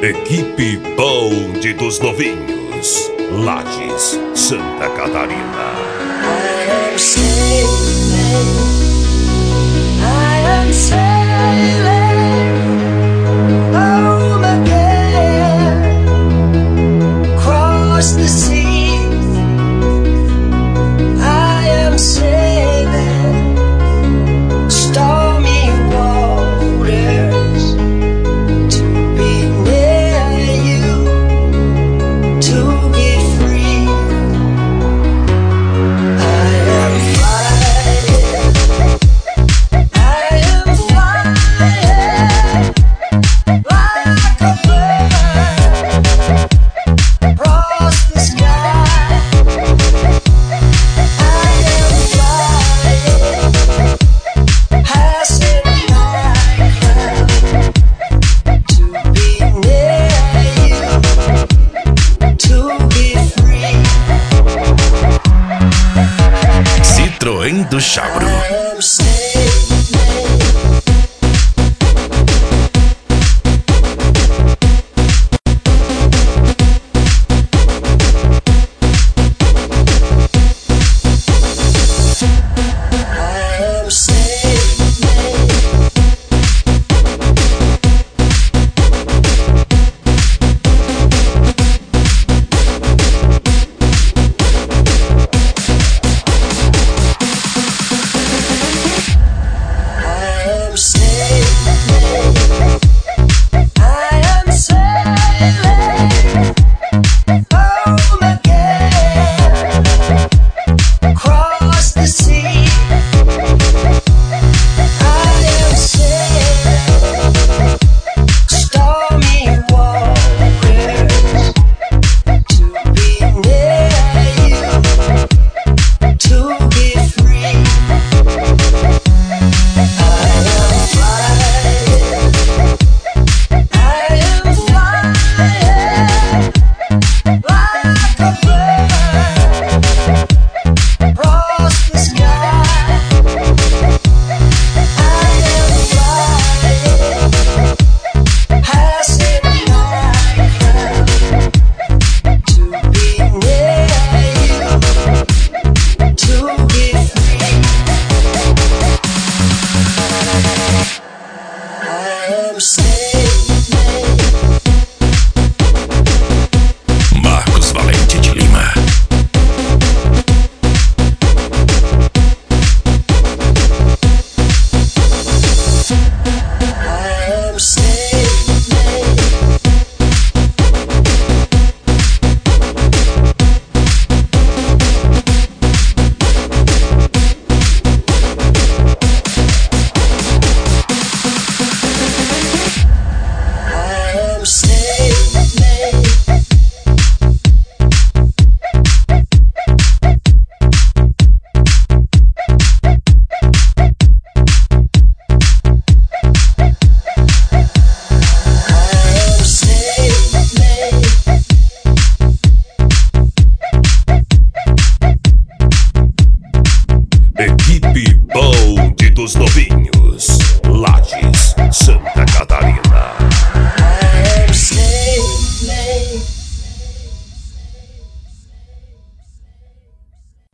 Equipe Bonde dos Novinhos, Lages, Santa Catarina. I am sailing, I am sailing home again, across the sea. I am sailing stormy waters to be near you, to be free. I am flying like a bird across the sky. I am flying, passing by clouds to be near you, to be free. Citroën do Chabro. I am sailing. I am sailing. I am sailing. I am sailing home again, across the sea. I am sailing stormy waters to be near you, to be free. I am flying like a bird across the sky. I am flying, passing by clouds to be near you, to be free. I am sailing. Marcos Valente de Lima. I am sailing. I am sailing. I am sailing. Equipe Bonde dos Novinhos, Lages, Santa